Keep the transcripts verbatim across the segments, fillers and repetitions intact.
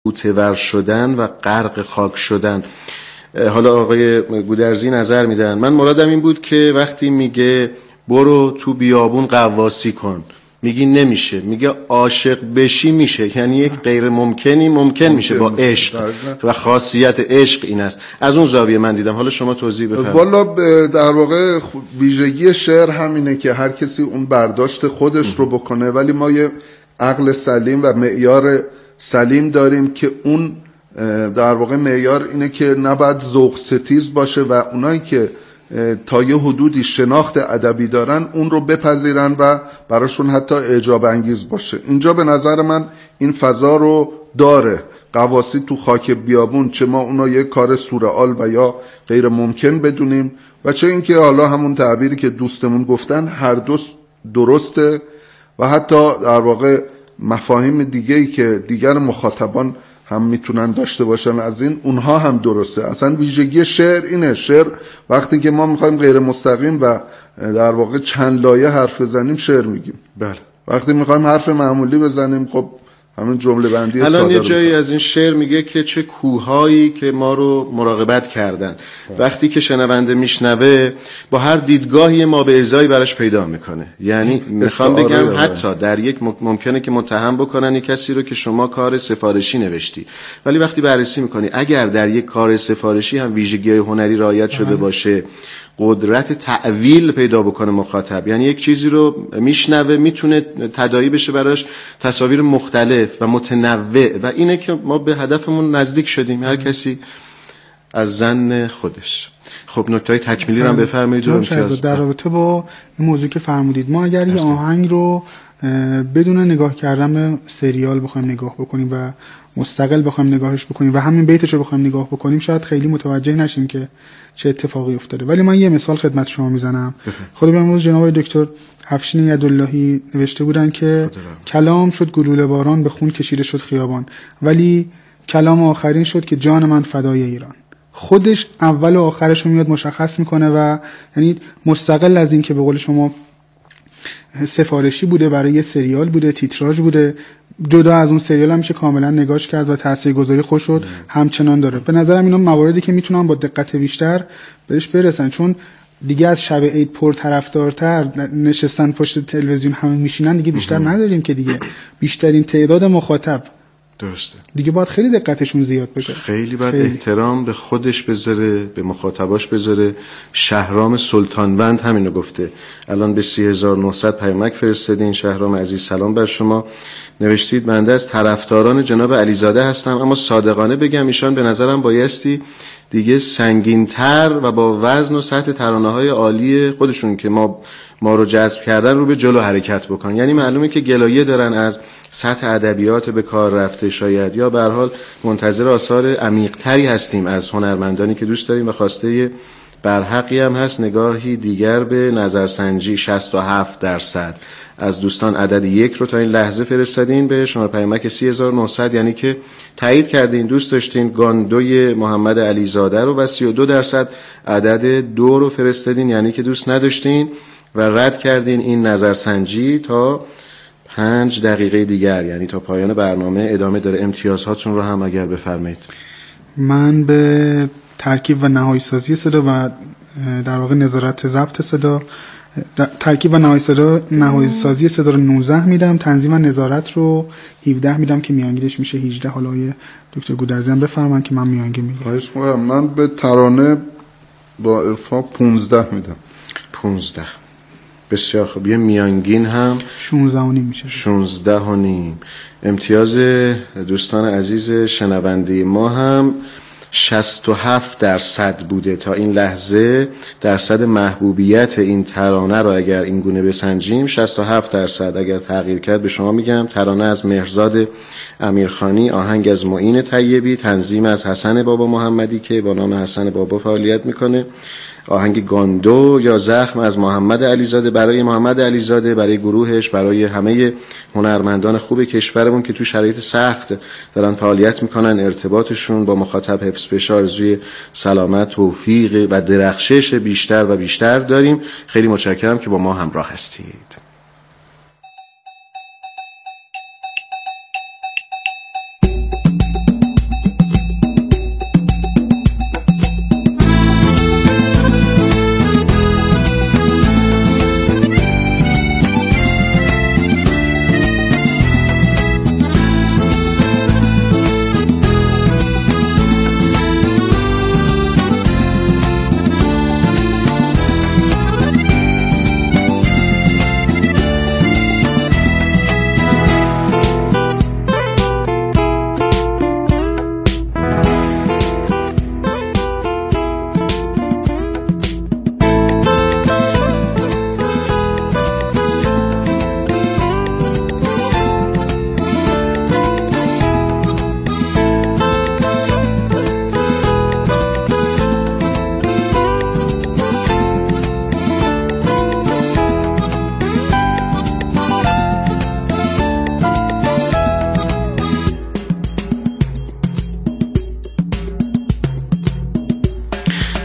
غوطه‌ور شدن و غرق خاک شدن. حالا آقای گودرزی نظر میدن. من مرادم این بود که وقتی میگه برو تو بیابون قواسی کن، میگی نمیشه، میگه عاشق بشی میشه، یعنی یک غیر ممکنی ممکن میشه با عشق و خاصیت عشق این است. از اون زاویه من دیدم. حالا شما توضیح بفرمایید. والا در واقع ویژگی شعر همینه که هر کسی اون برداشت خودش رو بکنه، ولی ما یه عقل سلیم و معیار سلیم داریم که اون در واقع معیار اینه که نباید ذوق ستیز باشه و اونایی که تا یه حدودی شناخت ادبی دارن اون رو بپذیرن و براشون حتی اعجاب انگیز باشه. اینجا به نظر من این فضا رو داره. قواسی تو خاک بیابون، چه ما اونا یه کار سورئال و یا غیر ممکن بدونیم و چه اینکه حالا همون تعبیری که دوستمون گفتن هر دو درسته و حتی در واقع مفاهیم دیگه‌ای که دیگر مخاطبان هم میتونن داشته باشن از این، اونها هم درسته. اصلا ویژگی شعر اینه. شعر وقتی که ما میخوایم غیر مستقیم و در واقع چند لایه حرف بزنیم شعر میگیم. بله. وقتی میخوایم حرف معمولی بزنیم خب همین جمله بندی ساده. الان یه جایی از این شعر میگه که چه کوههایی که ما رو مراقبت کردن. وقتی که شنونده میشنوه با هر دیدگاهی ما به ازایی براش پیدا میکنه. یعنی میخوام بگم حتی در یک ممکنه که متهم بکنن یک کسی رو که شما کار سفارشی نوشتی، ولی وقتی بررسی میکنی اگر در یک کار سفارشی هم ویژگی‌های هنری رعایت شده باشه، قدرت تعویل پیدا بکنه مخاطب، یعنی یک چیزی رو میشنوه میتونه تداعی بشه براش تصاویر مختلف و متنوع و اینه که ما به هدفمون نزدیک شدیم، هر کسی از ظن خودش. خب نکته تکمیلی رو هم بفرمایید. در رابطه با این موضوع که فرمودید، ما اگر یه آهنگ رو بدون نگاه کردن به سریال بخوایم نگاه بکنیم و مستقل بخوایم نگاهش بکنیم و همین بیتش رو بخوایم نگاه بکنیم شاید خیلی متوجه نشیم که چه اتفاقی افتاده. ولی من یه مثال خدمت شما میزنم. خود امروز جناب دکتر افشین یداللهی نوشته بودن که کلام شد گلوله باران، به خون کشیده شد خیابان، ولی کلام آخرین شد که جان من فدای ایران. خودش اول و آخرش رو میاد مشخص میکنه و یعنی مستقل از این که به قول شما سفارشی بوده، برای یه سریال بوده، تیتراژ بوده، جدا از اون سریال هم میشه کاملا نگاش کرد و تاثیرگذاری خوش شد همچنان داره. به نظرم اینا مواردی که میتونن با دقت بیشتر بهش برسن، چون دیگه از شب عید پرطرفدارتر نشستن پشت تلویزیون همه میشینن دیگه بیشتر نداریم که دیگه بیشترین تعداد مخاطب درسته دیگه باید خیلی دقتشون زیاد بشه. خیلی باید خیلی. احترام به خودش بذاره، به مخاطباش بذاره. شهرام سلطانوند همینو گفته. الان به سی هزار و نهصد پیامک فرستادین. شهرام عزیز سلام بر شما. نوشتید بنده از طرفداران جناب علیزاده هستم، اما صادقانه بگم ایشان به نظرم بایستی دیگه سنگین‌تر و با وزن و سطح ترانه‌های عالی خودشون که ما ما رو جذب کردن رو به جلو حرکت بکن. یعنی معلومه که گلایه دارن از سطح ادبیات به کار رفته شاید، یا به هر حال منتظر آثار عمیق‌تری هستیم از هنرمندانی که دوست داریم و خواسته برحقی هم هست نگاهی دیگر به نظرسنجی. شصت و هفت درصد از دوستان عدد یک رو تا این لحظه فرستادین به شماره پیامک سی هزار و نهصد، یعنی که تایید کردین دوست داشتین گاندوی محمد علیزاده رو، و سی و دو درصد عدد دو رو فرستادین، یعنی که دوست نداشتین و رد کردین این نظرسنجی تا پنج دقیقه دیگر، یعنی تا پایان برنامه ادامه داره. امتیازهاتون رو هم اگر بفرمایید. من به ترکیب و نهایی سازی صدا و در واقع نظارت ضبط صدا، ترکیب و نهایی صدا نهایی سازی صدا رو نوزده میدم، تنظیم و نظارت رو هفده میدم که میانگینش میشه هجده. حالا دکتر گودرزی هم بفرمایید که من میانگین میگم. خواهش می‌کنم. من به ترانه با ارفا پانزده میدم. پانزده بسیار خوب. یه میانگین هم شانزده و نیم میشه. شانزده و نیم. امتیاز دوستان عزیز شنونده ما هم شصت و هفت درصد بوده تا این لحظه. درصد محبوبیت این ترانه رو اگر این گونه بسنجیم شصت و هفت درصد. اگر تغییر کرد به شما میگم ترانه از مهرزاد امیرخانی، آهنگ از معین طیبی، تنظیم از حسن بابا محمدی که با نام حسن بابا فعالیت میکنه، آهنگ گاندو یا زخم از محمد علیزاده، برای محمد علیزاده، برای گروهش، برای همه هنرمندان خوب کشورمون که تو شرایط سخت دارن فعالیت میکنن، ارتباطشون با مخاطب حفظ بشه. آرزوی سلامت، توفیق و درخشش بیشتر و بیشتر داریم. خیلی متشکرم که با ما همراه هستید.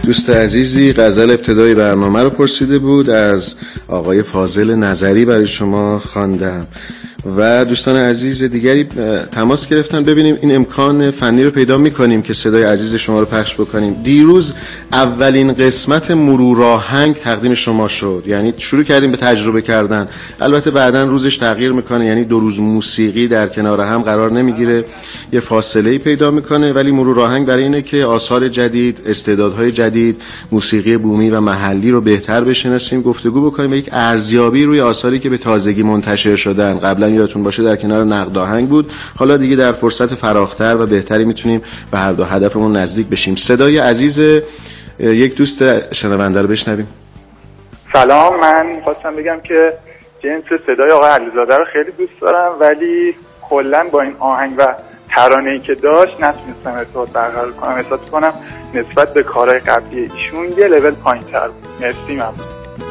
دوست عزیزی غزل ابتدای برنامه رو پرسیده بود، از آقای فاضل نظری برای شما خواندم و دوستان عزیز دیگری تماس گرفتن. ببینیم این امکان فنی رو پیدا میکنیم که صدای عزیز شما رو پخش بکنیم. دیروز اولین قسمت مرور آهنگ تقدیم شما شد، یعنی شروع کردیم به تجربه کردن. البته بعداً روزش تغییر میکنه، یعنی دو روز موسیقی در کنار هم قرار نمیگیره، یه فاصله پیدا میکنه، ولی مرور آهنگ برای اینه که آثار جدید، استعدادهای جدید، موسیقی بومی و محلی رو بهتر بشناسیم، گفتگو بکنیم و یک ارزیابی روی آثاری که به تازگی منتشر شدن. قبلا یادتون باشه در کنار نقد آهنگ بود، حالا دیگه در فرصت فراختر و بهتری میتونیم به هر دو هدفمون نزدیک بشیم. صدای عزیز یک دوست شنونده رو بشنویم. سلام، من خواستم بگم که جنس صدای آقای علیزاده رو خیلی دوست دارم، ولی کلا با این آهنگ و ترانه‌ای که داشت نتونستم ارتباط برقرار کنم. احساس کنم نسبت به کارهای قبلی ایشون یه لول پایین‌تر بود. مرسی. ممنون.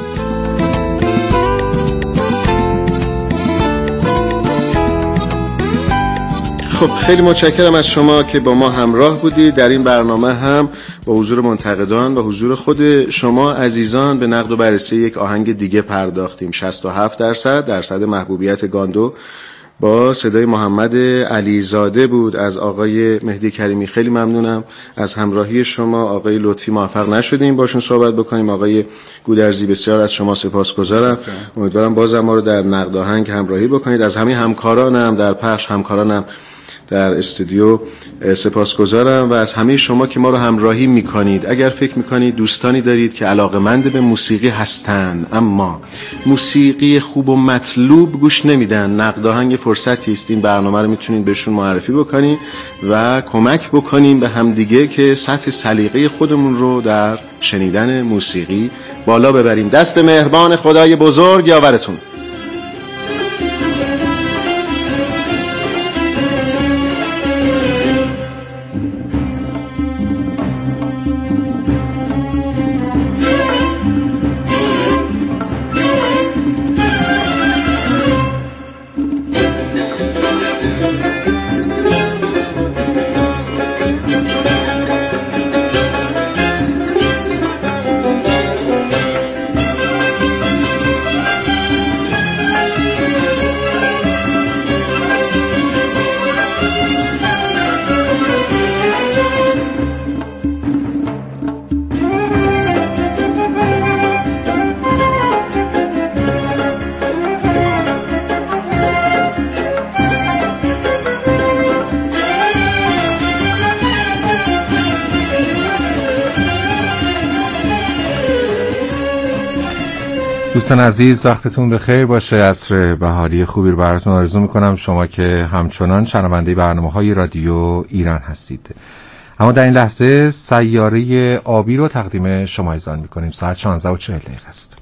خب خیلی متشکرم از شما که با ما همراه بودید. در این برنامه هم با حضور منتقدان و حضور خود شما عزیزان به نقد و بررسی یک آهنگ دیگه پرداختیم. شصت و هفت درصد درصد محبوبیت گاندو با صدای محمد علیزاده بود از آقای مهدی کریمی. خیلی ممنونم از همراهی شما. آقای لطفی موفق نشدیم باشون صحبت بکنیم. آقای گودرزی بسیار از شما سپاسگزارم. امیدوارم بازم ما رو در نقد آهنگ همراهی بکنید. از همه همکارانم در پخش، همکارانم در استودیو سپاسگزارم و از همه شما که ما رو همراهی میکنید. اگر فکر میکنید دوستانی دارید که علاقه‌مند به موسیقی هستن اما موسیقی خوب و مطلوب گوش نمیدن، نقد آهنگ فرصتی است. این برنامه رو میتونید بهشون معرفی بکنید و کمک بکنیم به همدیگه که سطح سلیقه خودمون رو در شنیدن موسیقی بالا ببریم. دست مهربان خدای بزرگ یاورتون. دوستان عزیز وقتتون بخیر باشه. عصر بهاری خوبی رو براتون آرزو میکنم، شما که همچنان شنونده برنامه‌های رادیو ایران هستید. اما در این لحظه سیاره آبی رو تقدیم شما ایزان میکنیم. ساعت شانزده و چهل دقیقه است.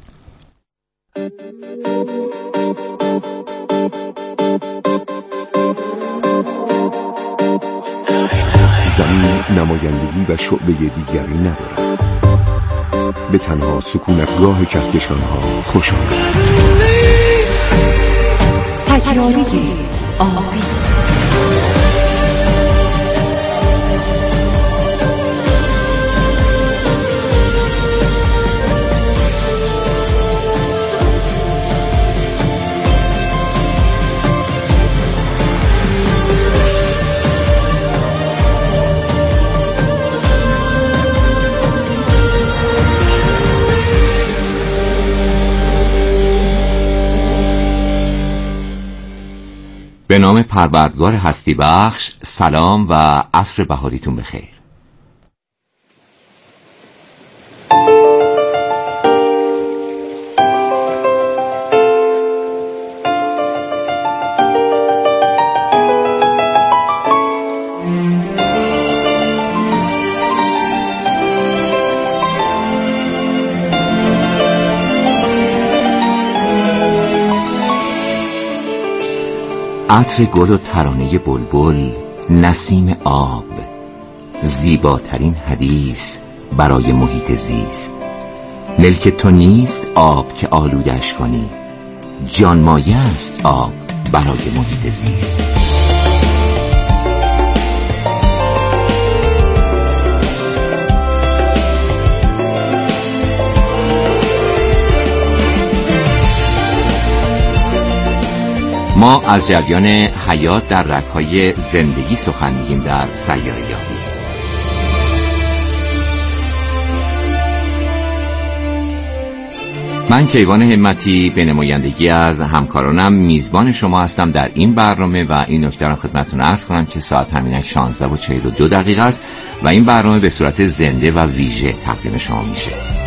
زمین نمایندگی و شعبه دیگری ندارد، به تنها سکونتگاه کهکشان‌ها خوش آمد. سیاره آبی. به نام پروردگار هستی بخش، سلام و عصر بهاریتون بخیر. عطر گل و ترانه بلبل، نسیم آب، زیباترین حدیث برای محیط زیست. ملک تو نیست آب که آلودش کنی، جانمایه است آب برای محیط زیست. ما از جریان حیات در رگ‌های زندگی سخن میگیم در سیاره‌یابی. من کیوان همتی به نمایندگی از همکارانم میزبان شما هستم در این برنامه و این نکته را خدمتتون عرض کنم که ساعت همینک شانزده و چهل و دو دقیقه است و این برنامه به صورت زنده و ویژه تقدیم شما میشه.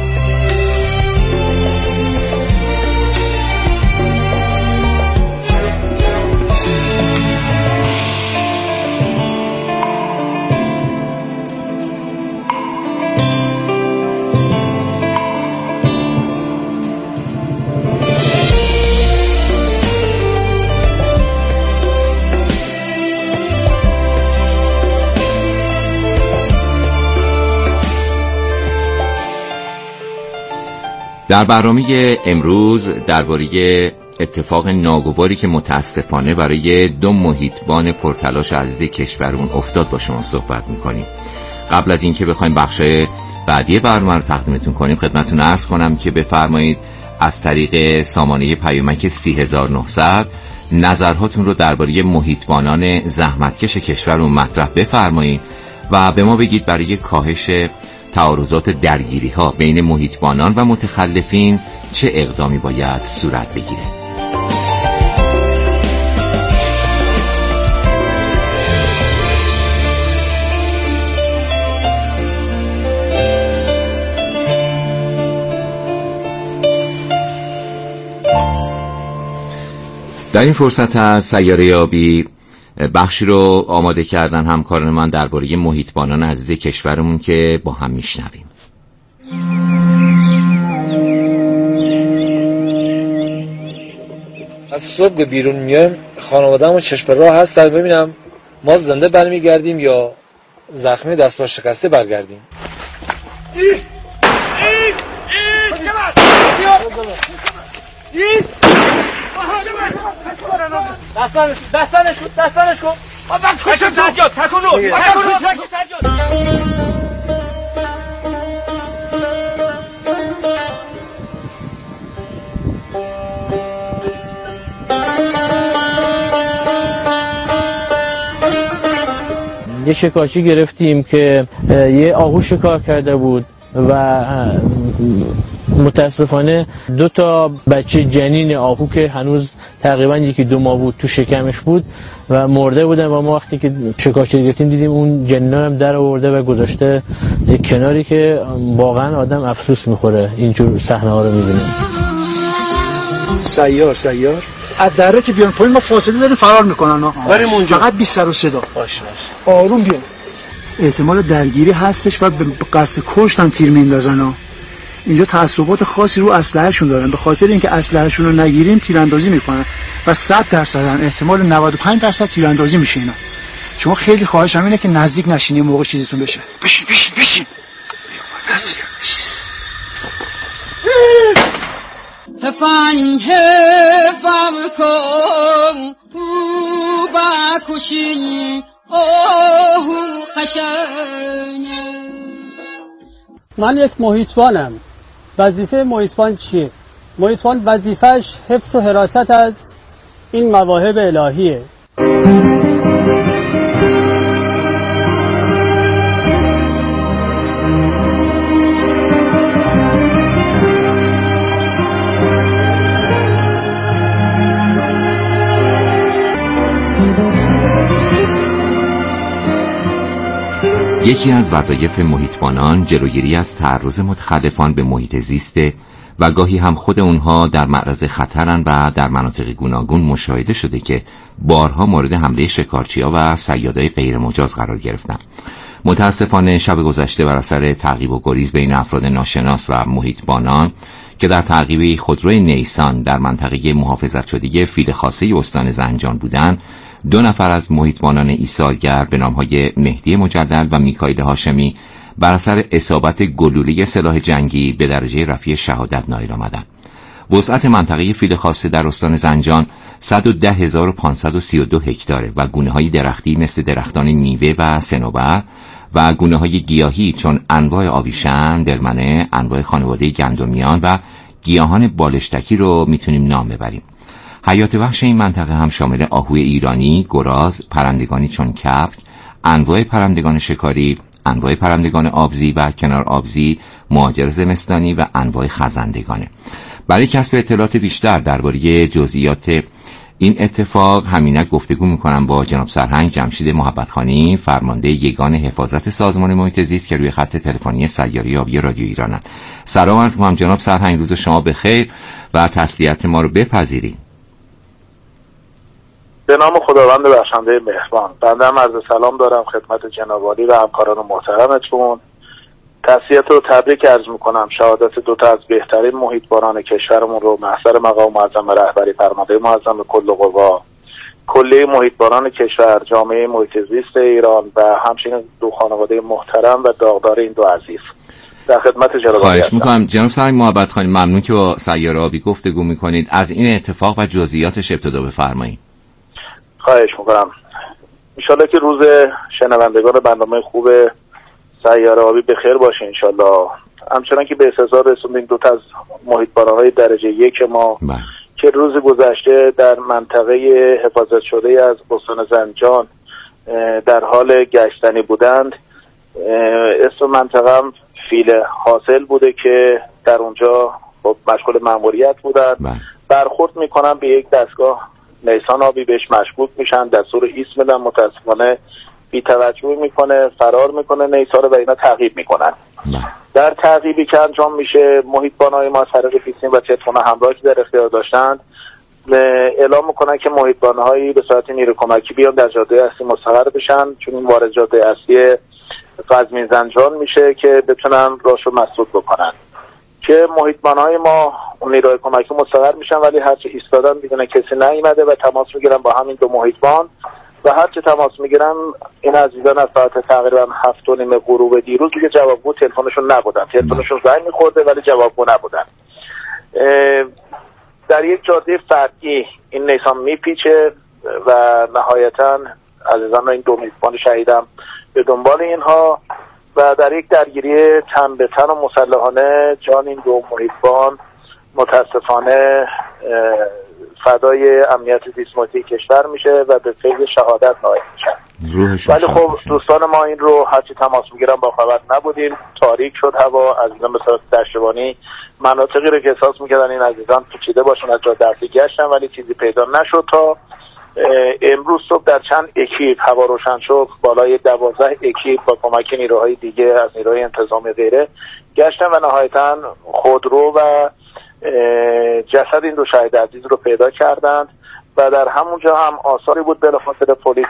در برنامه امروز درباره اتفاق ناگواری که متاسفانه برای دو محیطبان پرتلاش عزیز کشورمون افتاد با شما صحبت میکنیم. قبل از اینکه بخوایم بخش بعدی برنامه رو تقدیمتون کنیم خدمتتون عرض کنم که بفرمایید از طریق سامانه پیامک سی هزار و نهصد نظرهاتون رو درباره محیطبانان زحمتکش کشورمون مطرح بفرمایید و به ما بگید برای کاهش تعارضات درگیری ها بین محیطبانان و متخلفین چه اقدامی باید صورت بگیره. در این فرصت از سیاره یابی بخشی رو آماده کردن همکاران من درباره محیطبانان عزیز کشورمون که با هم میشنویم. از صبح بیرون میایم خانواده‌مون چشم راه هست در ببینم ما زنده برمیگردیم یا زخمی دست پا شکسته برگردیم. دستانش دستانش دستانش کن بابا کشم سجاد تکون رو تکون سجاد. یه شکارچی گرفتیم که یه آهو شکار کرده بود و متاسفانه دو تا بچه جنین آهو که هنوز تقریبا یکی دو ماه بود تو شکمش بود و مرده بودن و ما وقتی که شکارچی گرفتیم دیدیم اون جنینا هم در آورده و گذاشته یک کناری که واقعا آدم افسوس میخوره اینجور صحنه ها رو میبینه. سیار سیار از دره که بیان پایین ما فاصله داریم فرار میکنن ها بریم اونجا فقط بی سر و صدا باشه باشه آروم بیان. احتمال درگیری هستش و به قصد کشت هم تیر میندازن ها. اینجا تعصبات خاصی رو اسلحه‌شون دارن به خاطر اینکه اسلحه‌شون رو نگیریم تیراندازی میکنن و صد درصد احتمال نود و پنج درصد تیراندازی میشه اینا. شما خیلی خواهشم اینه که نزدیک نشینی موقع چیزتون بشه. بشین بشین بشین هفان هفام کن او با کشین اوه قشنگ. من یک محیطبانم. وظیفه محیطبان چیه؟ محیطبان وظیفهش حفظ و حراست از این مواهب الهیه. یکی از وظایف محیطبانان جلوگیری از تعرض متخلفان به محیط زیسته و گاهی هم خود اونها در معرض خطرن و در مناطق گوناگون مشاهده شده که بارها مورد حمله شکارچی‌ها و صیادای غیر مجاز قرار گرفتن. متاسفانه شب گذشته بر اثر تعقیب و گریز بین افراد ناشناس و محیطبانان که در تعقیب خودروی نیسان در منطقه محافظت شده فیل خاصه استان زنجان بودند، دو نفر از محیطبانان ایثارگر به نامهای مهدی مجدد و میکائیل هاشمی بر اثر اصابت گلوله سلاح جنگی به درجه رفیع شهادت نائل آمدند. وسعت منطقه فیل خاصه در استان زنجان صد و ده هزار و پانصد و سی و دو هکتاره و گونه‌های درختی مثل درختان میوه و صنوبر و گونه‌های گیاهی چون انواع آویشن، دلمنه، انواع خانواده گندمیان و گیاهان بالشتکی رو میتونیم نام ببریم. حیات وحش این منطقه هم شامل آهوی ایرانی، گراز، پرندگانی چون کبک، انواع پرندگان شکاری، انواع پرندگان آبزی و کنار آبزی، مهاجر زمستانی و انواع خزندگانه. برای کسب اطلاعات بیشتر درباره جزئیات این اتفاق همینک گفتگو میکنم با جناب سرهنگ جمشید محبتخانی، فرمانده یگان حفاظت سازمان محیط زیست که روی خط تلفنی سیاره آبی رادیو ایرانند. سلام عرض می‌کنم جناب سرهنگ، روز شما بخیر و تسلیت ما رو بپذیرید. به نام خداوند بخشنده مهربان. بنده هم عرض سلام دارم خدمت جناب عالی و همکاران محترمتون. تسلیت و تبریک عرض میکنم. شهادت دو تا از بهترین محیطبانان کشورمون رو محضر مقام معظم رهبری فرمانده معظم کل قوا، کلیه محیطبانان کشور، جامعه محیط زیست ایران و همچنین دو خانواده محترم و داغدار این دو عزیز در خدمت جناب عالی. خواهش میکنم جناب سرهنگ محبتخانی، ممنون که با سیاره آبی گفتگو میکنید. از این اتفاق و جزئیاتش ابتدا بفرمایید. خواهش میکنم. انشالله که روز شنوندگان برنامه خوب سیاره آبی بخیر باشه انشالله. همچنان که به احتضار رسوندیم دو تا از محیطبان‌های درجه یک ما بله. که روز گذشته در منطقه حفاظت شده از استان زنجان در حال گشتنی بودند. اسم منطقه هم فیل حاصل بوده که در اونجا خب مشغول مأموریت بودند. بله. برخورد میکنن به یک دستگاه نیسان آبی، بهش مشکوک میشن، دستور ایست میدن، متاسفانه بی توجه میکنه، فرار میکنه نیسان رو و اینا تعقیب میکنن. نه. در تعقیبی که انجام میشه محیطبانای ما از طریق پیسین و تلفن همراه که در اختیار داشتند اعلام میکنن که محیطبانهایی به صورت نیرو کمکی بیان در جاده اصلی مستقر بشن، چون این وارد جاده اصلی قزوین زنجان میشه که بتونن راهشو مسدود بکنن. که محیطبانهای ما اون نیروی کمکی مستقر میشن ولی هرچی ایستادن میدونن کسی نیومده و تماس میگیرن با همین دو محیطبان و هرچی تماس میگیرن این عزیزان از ساعت تقریبا هفت و نیم غروب دیروز دیگه جوابگو تلفنشون نبودن. تلفنشون زنگ میخورده ولی جوابگو نبودن. در یک جاده فرعی این نیسان میپیچه و نهایتا عزیزان این دو محیطبان شهیدم به دنبال اینها و در یک درگیری تن به تن و مسلحانه جان این دو محیطبان متاسفانه فدای امنیت زیست محیطی کشور میشه و به فیض شهادت نائل میشن. ولی خب دوستان ما این رو هرچی تماس میگیرن با خبر نبودیم. تاریک شد هوا، عزیزان به صورت دشتبانی مناطقی رو که احساس میکردن این عزیزان پیچیده باشن از جا دستی گشتن ولی چیزی پیدا نشد تا امروز صبح در چند اکیپ هوا روشن شد، بالای دوازده اکیپ با کمک نیروهای دیگه از نیروهای انتظامی غیره گشتن و نهایتا خودرو و جسد این دو شهید عزیز رو پیدا کردند و در همونجا هم آثاری بود بلافاصله پلیس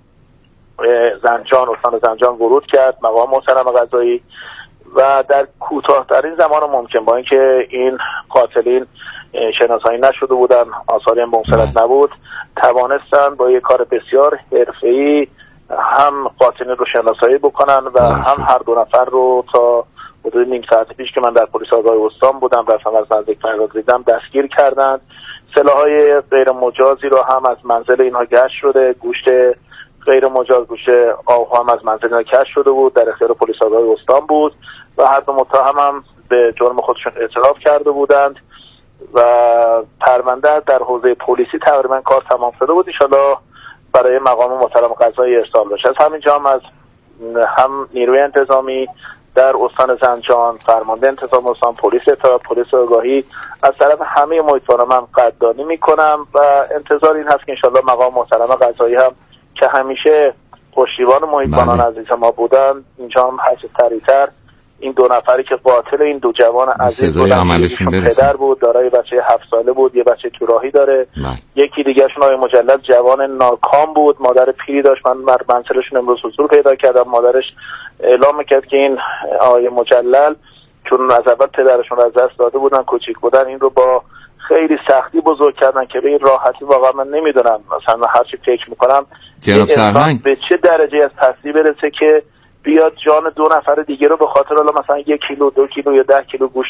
زنجان استان زنجان ورود کرد، مقام محترم قضایی و در کوتاه‌ترین زمان ممکن با اینکه این قاتلین شناسایی نشده بودن، آثاری هم بمسلط نبود، توانستن با یک کار بسیار حرفه‌ای هم قاتلین رو شناسایی بکنن و هم هر دو نفر رو تا حدود نیم ساعت پیش که من در پلیس آگاه استان بودم رفتم از نزدیک فرار دیدم دستگیر کردند. سلاح‌های غیر مجازی رو هم از منزل اینها گشت شده، گوشت غیر مجاز، گوشت آهو هم از منزل اینها کشف شده بود، در اختیار پلیس آگاه استان بود و هر دو متهم هم به جرم خودشون اعتراف کرده بودند و پرونده در حوزه پلیسی تقریبا کار تمام شده بود. ان شاءالله برای مقام محترم قضایی ارسال بشه. از همینجا هم از هم نیروی انتظامی در استان زنجان، فرمانده انتظام استان، پلیس اطلاعات، پلیس آگاهی از طرف همه محیطبانان من قدردانی میکنم و انتظار این هست که انشالله مقام محترم قضایی هم که همیشه پشتیبان محیطبانان عزیز ما بودن اینجا هم هست سریعتر این دو نفری که قاتل این دو جوان عزیز بودن، پدر بود، دارای بچه هفت ساله بود، یه بچه تو راهی داره، من. یکی دیگهشون آقای مجلل جوان ناکام بود، مادر پیری داشت. من منزلشون امروز حضور پیدا کردم، مادرش اعلام میکرد که این آقای مجلل چون از اول پدرشون از دست داده بودن، کوچیک بودن، این رو با خیلی سختی بزرگ کردن که به این راحتی واقعا من نمیدونم، مثلا هر چی فکر میکنم جناب سرهنگ به چه درجه از پستی برسه که بیاد جان دو نفر دیگه رو به خاطر حالا مثلا یک کیلو دو کیلو یا ده کیلو گوشت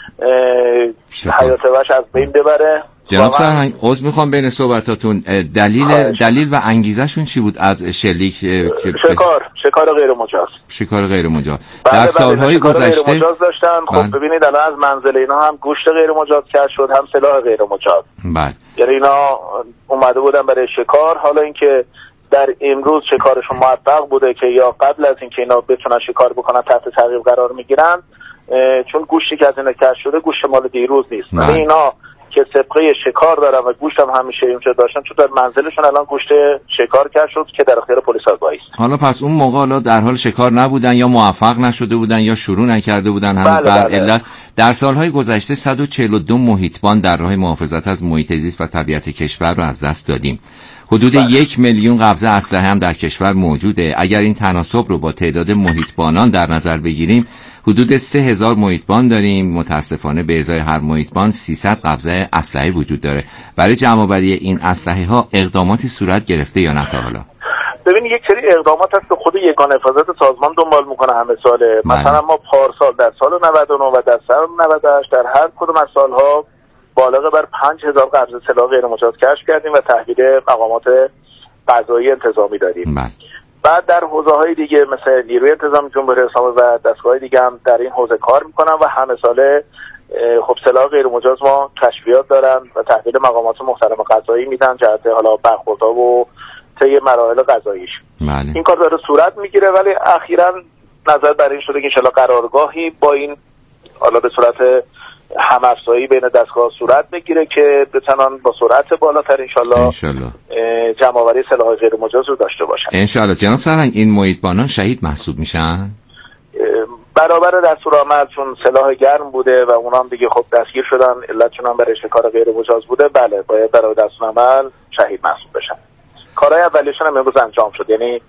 حیات وحش از بین ببره. جناب سرهنگ عذر میخوام بین صحبتاتون، دلیل دلیل و انگیزشون چی بود از شلیک؟ شکار شکار غیر مجاز شکار غیر مجاز در بله سالهای گذشته غیر مجاز داشتن. خب بله. ببینید الان از منزل اینا هم گوشت غیر مجاز کشف شد، هم سلاح غیر مجاز. بله یعنی اینا اومده بودن برای شکار، حالا اینکه در امروز شکارشون موفق بوده که یا قبل از اینکه اینا بتونن شکار بکنن تحت تعقیب قرار میگیرن، چون گوشتی که از اینا کشف شده گوشت مال دیروز نیست. ولی اینا که سابقه شکار دارن و گوشت هم همیشه اونجا داشتن، چون در منزلشون الان گوشت شکار کشف شد که در اختیار پلیس آگاهی است. حالا پس اون موقع حالا در حال شکار نبودن یا موفق نشده بودن یا شروع نکرده بودن، هم بله بر بله. علت در سالهای گذشته صد و چهل و دو محیطبان در راه محافظت از محیط زیست و طبیعت کشور رو از دست دادیم. حدود بله. یک میلیون قبضه اسلحه هم در کشور موجوده. اگر این تناسب رو با تعداد محیطبانان در نظر بگیریم، حدود سه هزار محیطبان داریم. متاسفانه به ازای هر محیطبان سیصد قبضه اسلحه وجود داره. برای جمع‌آوری این اسلحه ها اقداماتی صورت گرفته یا نه تا حالا؟ ببینید یک سری اقدامات هست که خود یگان حفاظت سازمان دنبال میکنه همه ساله. بله. مثلا ما پارسال در سال نود و نه و در سال نود و هشت در هر کدوم از سالها بالغ بر پنج هزار قبضه سلاح غیر مجاز کشف کردیم و تحویل مقامات قضایی انتظامی دادیم. بله. بعد در حوزه‌های دیگه مثل نیروی انتظامی جمهوری اسلامی و دستگاه دیگه هم در این حوزه کار میکنن و همه ساله خب سلاح غیر مجاز ما کشفیات دارن و تحویل مقامات محترم قضایی میدن جهت حالا برخوردها و طی مراحل قضاییش. بله. این کار داره صورت میگیره، ولی اخیراً نظر بر این شده که ان شاءالله قرارگاهی با این حالا به صورت هم‌افزایی بین دستگاه صورت بگیره که بتونن با سرعت بالاتر انشالله جمع‌آوری سلاح غیر مجاز رو داشته باشن. انشالله. جناب سرهنگ این محیطبانان شهید محسوب میشن؟ برابر دستورالعمل چون سلاح گرم بوده و اونا هم دیگه خب دستگیر شدن، علتشون هم برای شکار غیر مجاز بوده، بله باید برای دستورالعمل شهید محسوب بشن. کارهای اولیشون هم امروز انجام شد، یعنی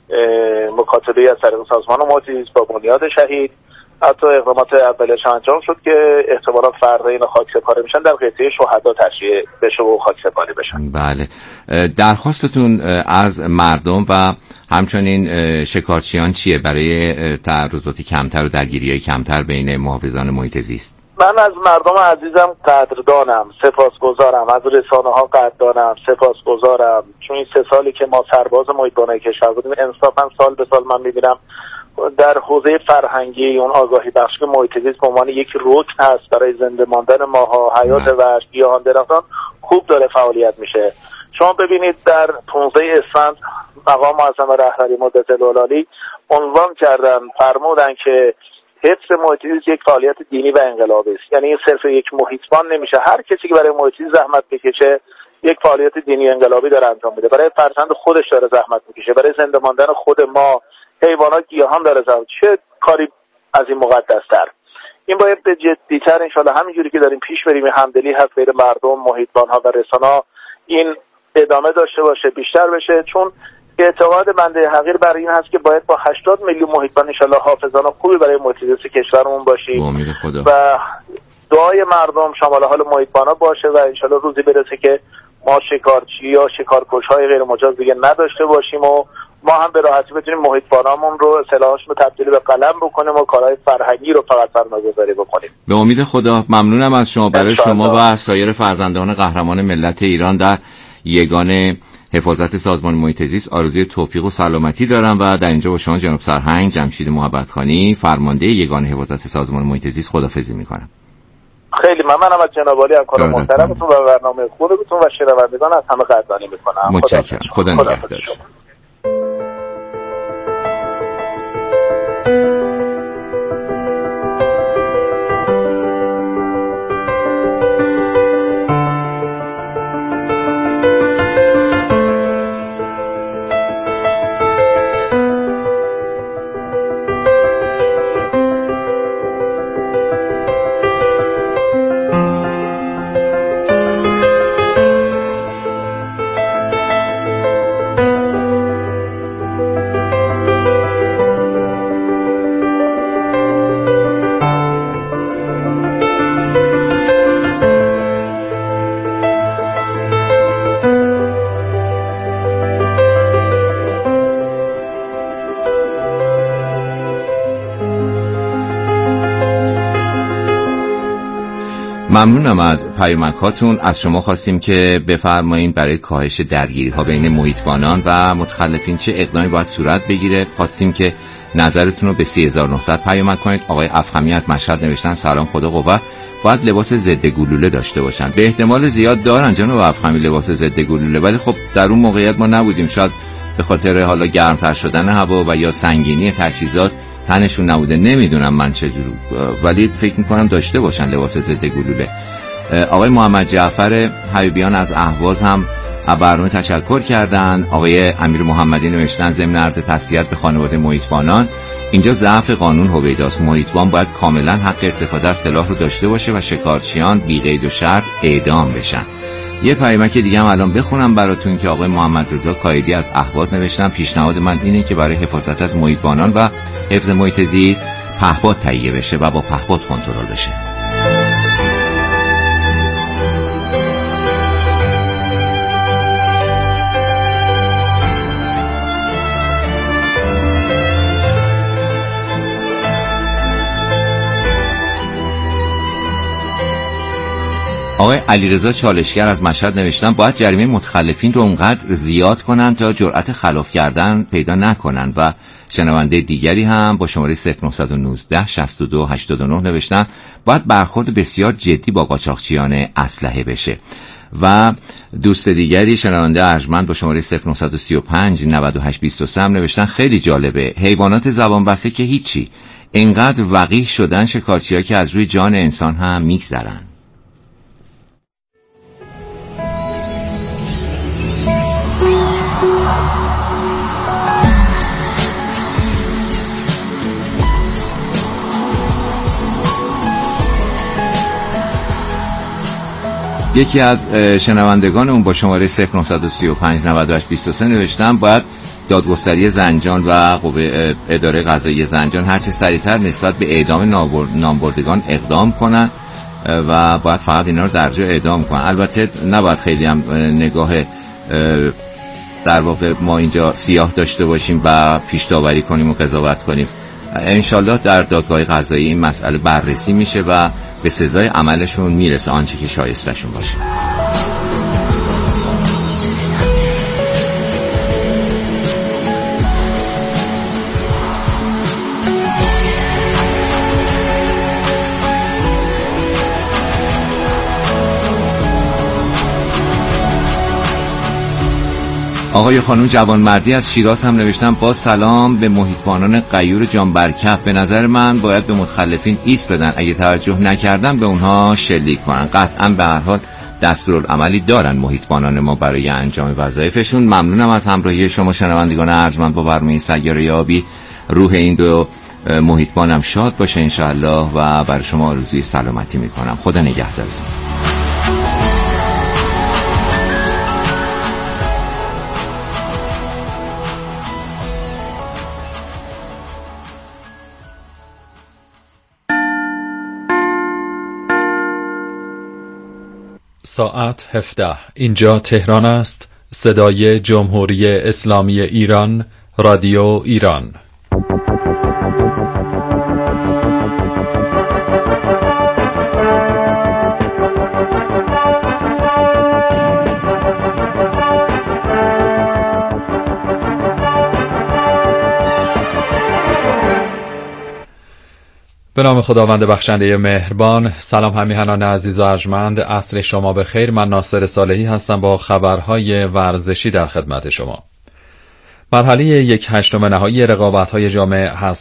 مکاتبه از طریق سازمان محیط زیست با بنیاد شهید، حتی اقدامات اولیش انجام شد که احتمالا فردا اینا خاک سپاری میشن، در قطعه شهدا تشریع بشه و خاک سپاری بشن. بله. درخواستتون از مردم و همچنین شکارچیان چیه برای تعرضات کمتر و درگیری‌های کمتر بین محافظان محیط زیست؟ من از مردم عزیزم قدردانم، سپاسگزارم، از رسانه‌ها قدردانم، سپاسگزارم، چون این سه سالی که ما سرباز محیطبانای کشور بودیم انصافا سال به سال من می‌بینم در حوزه فرهنگی اون آگاهی بخش که محیط زیست به عنوان یک رکن هست برای زنده ماندن ماها، حیات وحش، گیاهان، درختان خوب داره فعالیت میشه. شما ببینید در پانزده اسفند مقام معظم رهبری مدت‌العالی عنوان کردن، فرمودن که حفظ محیط زیست یک فعالیت دینی و انقلابی است. یعنی این صرف یک محیطبان نمیشه، هر کسی که برای محیط زیست زحمت بکشه یک فعالیت دینی انقلابی داره انجام میده، برای فرزند خودش داره زحمت میکشه، برای زنده ماندن خود ما، حیوانات، گیاهان داره زحمت. چه کاری از این مقدس‌تر؟ این باید به جدی‌تر انشالله همینجوری که داریم پیش بریم، همدلی هست بین مردم، محیطبان‌ها و رسانه‌ها، این ادامه داشته باشه، بیشتر بشه، چون اعتقاد بنده حقیر بر این هست که باید با هشتاد میلیون محیطبان انشالله حافظان خوبی برای محیط زیست کشورمون باشیم و دعای مردم شامل حال محیطبان‌ها باشه و انشالله روزی برسه که ما شکارچی یا شکارکش‌های غیر مجاز دیگه نداشته باشیم و ما هم به راحتی بتونیم محیطبانامون رو سلاحاشون رو تبدیل به قلم بکنیم و کارهای فرهنگی رو فقط سرمایه‌گذاری بکنیم. به امید خدا. ممنونم از شما. برای شما و سایر فرزندان قهرمان ملت ایران در یگان حفاظت سازمان محیط زیست آرزوی توفیق و سلامتی دارم و در اینجا با شما جناب سرهنگ جمشید محبتخانی فرمانده یگان حفاظت سازمان محیط زیست خداحافظی می‌کنم. خیلی ممنونم از جناب عالی همکار محترمتون و برنامه خوبتون و شنوندگان از همه قدردانی می‌کنم. متشکرم. خدا نگهدار. ممنونم از پیامک‌هاتون. از شما خواستیم که بفرمایید برای کاهش درگیری‌ها بین محیطبانان و متخلفین چه اقدامی باید صورت بگیره. خواستیم که نظرتون رو به سی هزار و نهصد پیامک کنید. آقای افخمی از مشهد نوشتن سلام، خدا قوت، باید لباس ضد گلوله داشته باشن. به احتمال زیاد دارن جناب افخمی لباس ضد گلوله، ولی خب در اون موقعیت ما نبودیم، شاید به خاطر حالا گرمتر شدن هوا و یا سنگینی تجهیزات تنشون نبوده، نمیدونم من چجوری، ولی فکر میکنم داشته باشن لباس ضد گلوله. آقای محمد جعفر حبیبیان از اهواز هم برنامه تشکر کردن. آقای امیر محمدی نوشتن ضمن عرض تسلیت به خانواده محیطبانان، اینجا ضعف قانون هویداست، محیطبان باید کاملا حق استفاده از سلاح رو داشته باشه و شکارچیان بی قید و شرط اعدام بشن. یه پیامک دیگه هم الان بخونم براتون که آقای محمد رضا کایدی از اهواز نوشتن پیشنهاد من اینه که برای حفاظت از محیطبانان و حفظ محیط زیست پهپاد تهیه بشه و با پهپاد کنترل بشه. آقای علیرضا چالشگر از مشهد نوشتن باید جریمه متخلفین رو اونقدر زیاد کنن تا جرأت خلاف کردن پیدا نکنن. و شنونده دیگری هم با شماره صفر نه یک نه شش دو هشت دو نه نوشتن باید برخورد بسیار جدی با قاچاقچیان اسلحه بشه. و دوست دیگری شنونده ارجمند با شماره صفر نه سه پنج نه هشت دو سه نوشتن خیلی جالبه، حیوانات زبان بسته که هیچی، اینقدر وقیح شدن شکارچی‌ها که از روی جان انسان هم میگذرن. یکی از شنوندگان اون با شماره صفر نه سه پنج نه هشت دو سه نوشتن باید دادگستری زنجان و قوه اداره قضایی زنجان هرچه سریعتر نسبت به اعدام نامبردگان اقدام کنن و باید فقط اینا رو در جا اعدام کنن. البته نباید خیلی هم نگاه در واقع ما اینجا سیاه داشته باشیم و پیش داوری کنیم و قضاوت کنیم. انشالله در دادگاه قضایی این مسئله بررسی میشه و به سزای عملشون میرسه آنچه که شایستشون باشه. آقای خانم جوانمردی از شیراز هم نوشتن با سلام به محیطبانان غیور جانبرکف، به نظر من باید به متخلفین ایست بدن، اگه توجه نکردن به اونها شلیک کنن. قطعا به هر حال دستورالعملی دارن محیطبانان ما برای انجام وظایفشون. ممنونم از همراهی شما شنوندگان ارجمند با برنامه سیاره آبی. روح این دو محیطبانم شاد باشه انشاءالله و برای شما آرزوی سلامتی میکنم. خدا نگهدارتون. ساعت هفده. اینجا تهران است. صدای جمهوری اسلامی ایران، رادیو ایران. به نام خداوند بخشنده مهربان. سلام همیهنان عزیز و ارجمند، عصر شما بخیر. من ناصر صالحی هستم با خبرهای ورزشی در خدمت شما. مرحله یک هشتم نهایی رقابت‌های جام